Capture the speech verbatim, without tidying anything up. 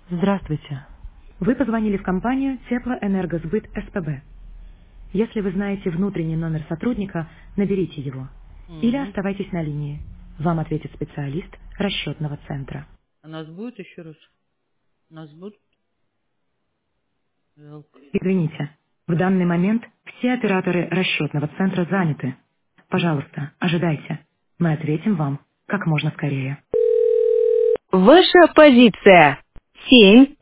Здравствуйте. Вы позвонили в компанию Теплоэнергосбыт СПБ. Если вы знаете внутренний номер сотрудника, наберите его. Или Мгм. оставайтесь на линии. Вам ответит специалист расчетного центра. А нас будет еще раз? Нас будет? Жалко. Извините, в данный момент все операторы расчетного центра заняты. Пожалуйста, ожидайте. Мы ответим вам как можно скорее. Ваша позиция. Семь.